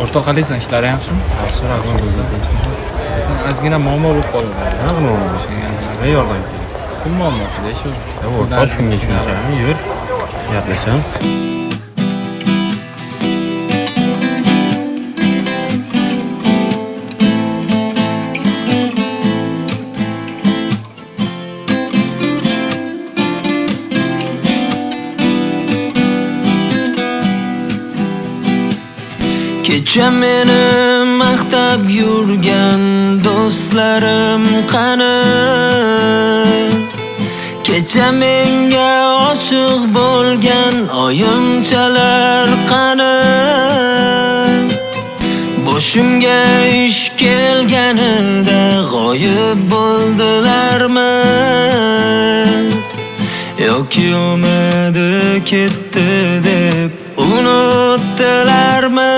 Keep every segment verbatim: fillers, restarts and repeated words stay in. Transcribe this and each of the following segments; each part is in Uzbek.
O'rtoq Alisan, ishlari yaxshimi? Yaxshi, rahmat. Sen ozgina muammo bo'lib qoldi. Nima muammo? Nima yordam kerak? Pul muammosida shu. O'rtoq shunga tushunchami? Yur, gaplashamiz. Kecha meni maqtab yurgan do'stlarim qani? Kecha menga oshiq bo'lgan oyimchalar qani? Boshimga ish kelganida g'oyib bo'ldilarmi? Yoki umidi ketdi deb unutdilarmi?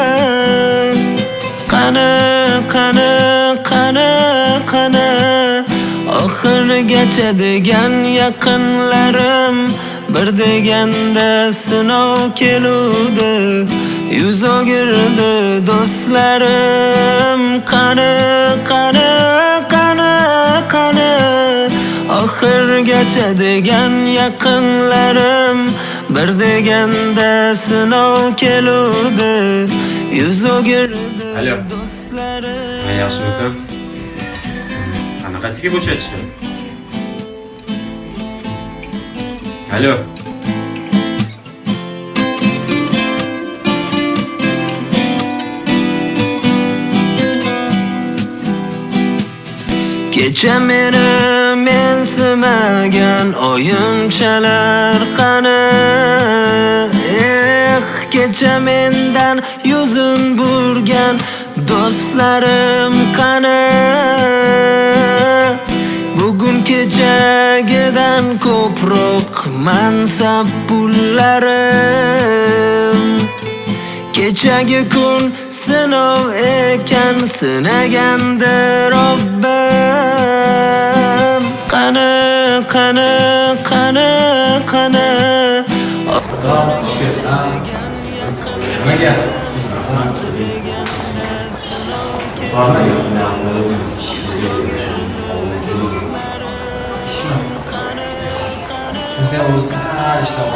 Qani, qani, qani, qani, oxirgacha degan yaqinlarim, bir deganda sinov keludi, yuz o'girdi do'stlarim. Qani, qani, qani, qani, oxirgacha degan yaqinlarim, bir deganda sinov keludi, yuz o'girdi do'stlarim. Men yaxshimisan? Qanaqasiga bo'shatishdi? Alo. Kecha meni mensimagan oyimchalar qani? Eh, kecha mendan yuzin burgan do'stlarim qani? Bugun kechagidan ko'proq mansab pullarim. Kechagi kun sinov ekan, sinagandi Robbim. Qani, qani, qani, qani, Nimaga? Sen o'zi har ishlab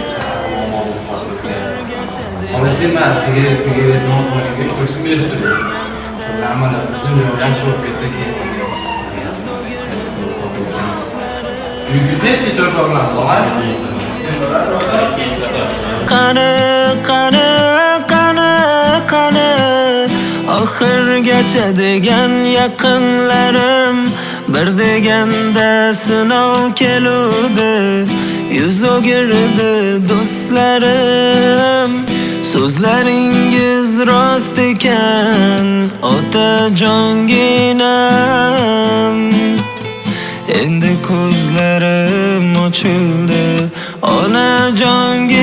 Ama sen ben sigaret sigaret ne oldu? Geç kursun bile tutuyor. Ama bizim yanlış olup geçsek kesin. Güzel çiçek olmaz. qani, qani, qani, qani, oxirgacha degan yaqinlarim, bir deganda sinov keludi, yuz o'girdi do'stlarim. So'zlaringiz rost ekan, otajonginam. Endi ko'zlarim ochildi, onajonginam.